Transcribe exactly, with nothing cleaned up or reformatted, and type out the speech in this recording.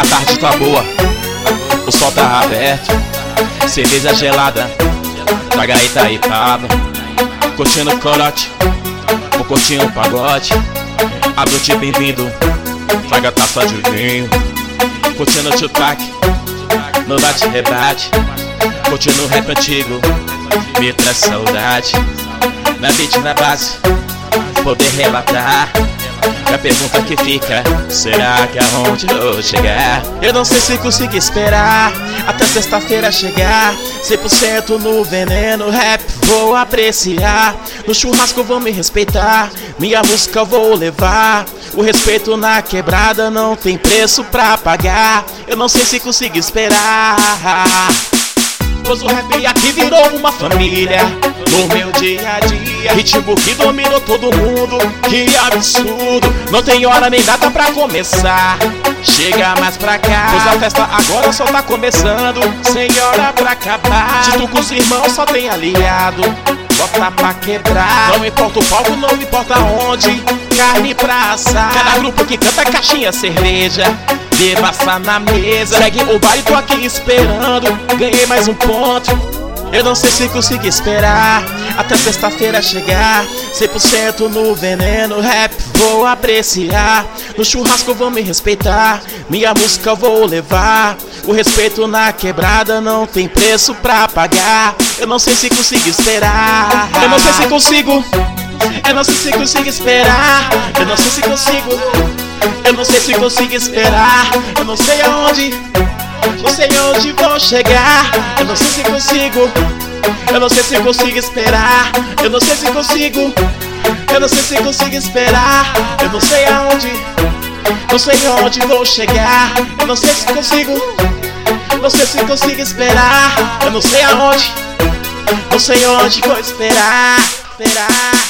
A tarde tá boa, o sol tá aberto, cerveja gelada, traga Itaipava. Curtindo o corote, vou curtir um pagode. Abrute, bem-vindo, traga taça de vinho. Curtindo o Tupac, no bate-rebate. Curtindo o rap antigo, me traz saudade. Na beat, na base, poder relatar. E a pergunta que fica, será que aonde eu chegar? Eu não sei se consigo esperar até sexta-feira chegar. Cem por cento no veneno, rap vou apreciar. No churrasco vou me respeitar, minha música vou levar. O respeito na quebrada não tem preço pra pagar. Eu não sei se consigo esperar, pois o rap aqui virou uma família no meu dia a dia. Ritmo que dominou todo mundo, que absurdo. Não tem hora nem data pra começar, chega mais pra cá, pois a festa agora só tá começando, sem hora pra acabar. Se tu com os irmãos só tem aliado, bota pra quebrar. Não importa o palco, não importa onde, carne pra assar. Cada grupo que canta caixinha, cerveja, devassa na mesa. Segue o baile, tô aqui esperando, ganhei mais um ponto. Eu não sei se consigo esperar até sexta-feira chegar. Cem por cento no veneno, rap vou apreciar. No churrasco vou me respeitar, minha música vou levar. O respeito na quebrada não tem preço pra pagar. Eu não sei se consigo esperar, eu não sei se consigo, eu não sei se consigo esperar. Eu não sei se consigo, eu não sei se consigo esperar. Eu não sei aonde, não sei onde vou chegar. Eu não sei se consigo, eu não sei se consigo esperar. Eu não sei se consigo, eu não sei se consigo esperar. Eu não sei aonde, não sei onde vou chegar. Eu não sei se consigo, não sei se consigo esperar. Eu não sei aonde, não sei onde vou esperar, esperar.